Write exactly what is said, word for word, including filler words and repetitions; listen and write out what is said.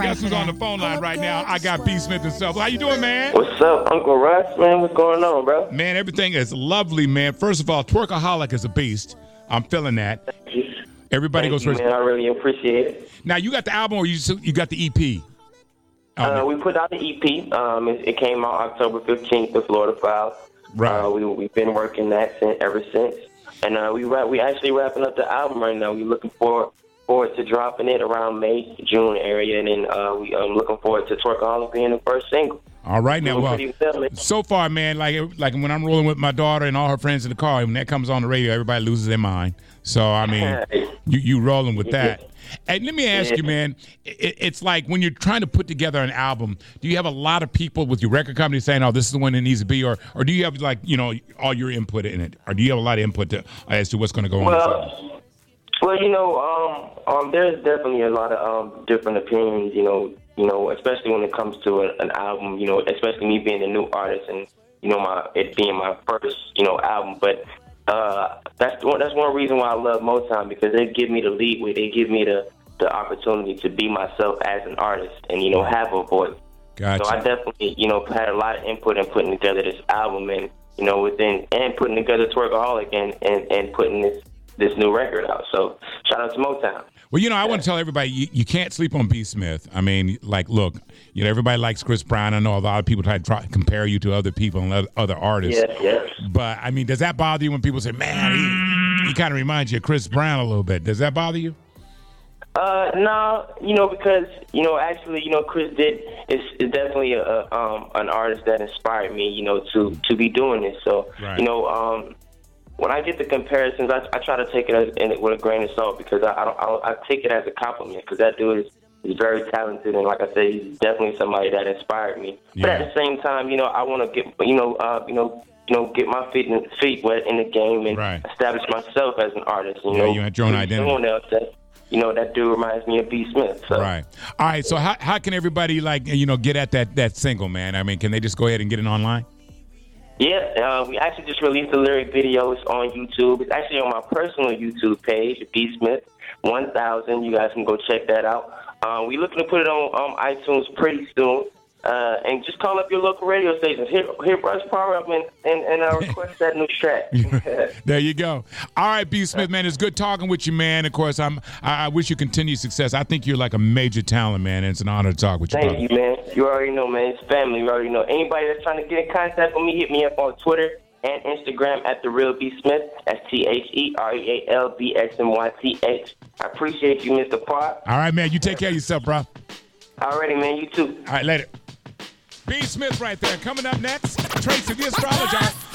guess who's on the phone line right now? I got B. Smith himself. How you doing, man? What's up, Uncle Russ, man? What's going on, bro? Man, everything is lovely, man. First of all, Twerkaholic is a beast. I'm feeling that. Thank you. Everybody Thank goes you, first. man. I really appreciate it. Now, you got the album or you just, you got the E P? Oh, uh, we put out the E P. Um, it, it came out October fifteenth with Florida Files. Right. Uh, we, we've been working that since, ever since. And uh, we wrap, we actually wrapping up the album right now. We're looking forward, forward to dropping it around May, June area. And then uh, we, I'm looking forward to Twerkaholic being the first single. All right, now, well, well so far, man, like like when I'm rolling with my daughter and all her friends in the car, when that comes on the radio, everybody loses their mind. So, I mean, you you rolling with that. And let me ask you, man, it, it's like when you're trying to put together an album, do you have a lot of people with your record company saying, oh, this is the one that needs to be, or or do you have, like, you know, all your input in it? Or do you have a lot of input to, as to what's going to go well, on? Well, you know, um, um, there's definitely a lot of um, different opinions, you know, you know, especially when it comes to a, an album, you know, especially me being a new artist and, you know, my it being my first, you know, album. But uh, that's one, that's one reason why I love Motown, because they give me the leeway. They give me the, the opportunity to be myself as an artist and, you know, have a voice. Gotcha. So I definitely, you know, had a lot of input in putting together this album and, you know, within, and putting together Twerkaholic and, and, and putting this, this new record out. So shout out to Motown. Well, you know, I want to tell everybody, you, you can't sleep on B. Smith. I mean, like, look, you know, everybody likes Chris Brown. I know a lot of people try to try, compare you to other people and other, other artists. Yeah, yeah. But, I mean, does that bother you when people say, man, he, he kind of reminds you of Chris Brown a little bit? Does that bother you? Uh, no, you know, because, you know, actually, you know, Chris did, is, is definitely a, um, an artist that inspired me, you know, to, to be doing this. So, right. you know, um, when I get the comparisons, I, I try to take it as, in it with a grain of salt, because I I, don't, I, don't, I take it as a compliment, because that dude is, is very talented, and like I said, he's definitely somebody that inspired me. Yeah. But at the same time, you know, I want to get you know uh, you know you know get my feet in, feet wet in the game and right. establish myself as an artist. You yeah, know, you had your own identity. Someone else that, you know, that dude reminds me of B. Smith. So. Right. All right. So how how can everybody like you know get at that that single, man? I mean, can they just go ahead and get it online? Yeah, uh, we actually just released the lyric video. It's on YouTube. It's actually on my personal YouTube page, B. Smith one thousand. You guys can go check that out. Uh, we're looking to put it on um, iTunes pretty soon. Uh, and just call up your local radio stations. Hit, hit Russ Power up and, and, and uh, request that new track. There you go. All right, B. Smith, man, it's good talking with you, man. Of course, I'm. I, I wish you continued success. I think you're like a major talent, man, and it's an honor to talk with you. Thank brother. you, man. You already know, man. It's family. You already know. Anybody that's trying to get in contact with me, hit me up on Twitter and Instagram at The Real B. Smith. That's T H E R E A L B S M Y T H. I appreciate you, Mister Park. All right, man. You take care of yourself, bro. Alrighty, man. You too. All right, later. B. Smith right there. Coming up next, Tracy the Astrologer.